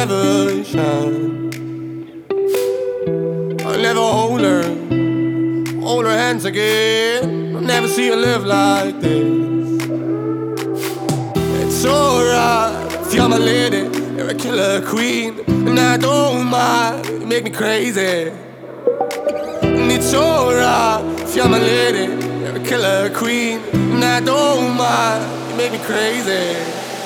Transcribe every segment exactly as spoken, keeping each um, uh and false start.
revelation. I'll never hold her, hold her hands again. I'll never see her live like this. It's alright if you're my lady, you're a killer queen, and I don't mind, you make me crazy. And it's alright if you're my lady, you're a killer queen, and I don't mind, you make me crazy.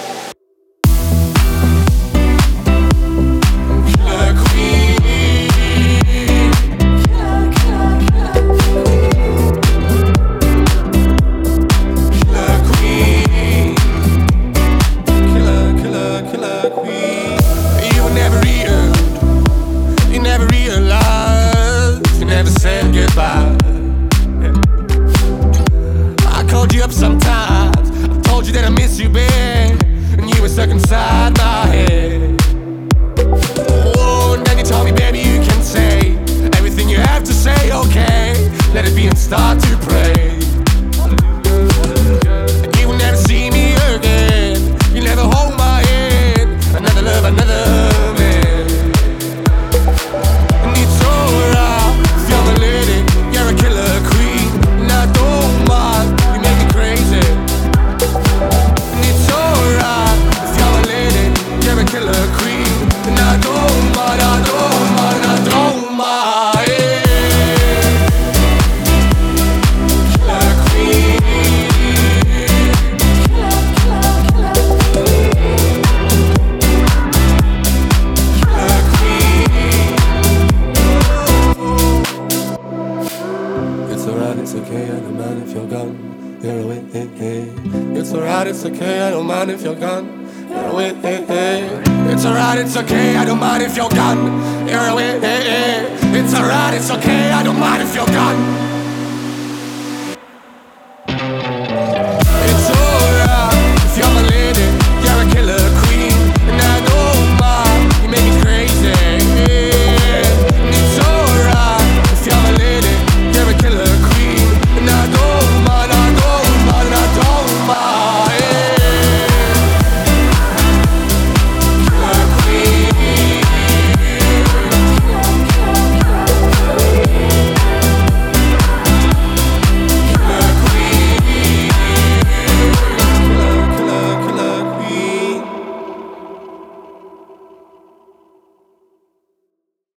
Sometimes I told you that I miss you, babe, and you were stuck inside my head. Oh, and then you told me, baby, you can say everything you have to say, okay? Let it be and start to pray. And you will never see me again. You never hold my hand. Another love, another man. And it's alright if you're my lady, you're a killer queen, and I don't mind. Killer queen, and I don't mind, I don't mind, I don't mind. Killer queen, killer queen. It's alright, it's okay, I don't mind if you're gone. You're away, hey, hey. It's alright, it's okay, I don't mind if you're gone. You're away, hey, hey. It's alright, it's okay, I don't mind if you're gone. You're away, hey, hey. It's alright, it's okay, I don't mind if you're gone.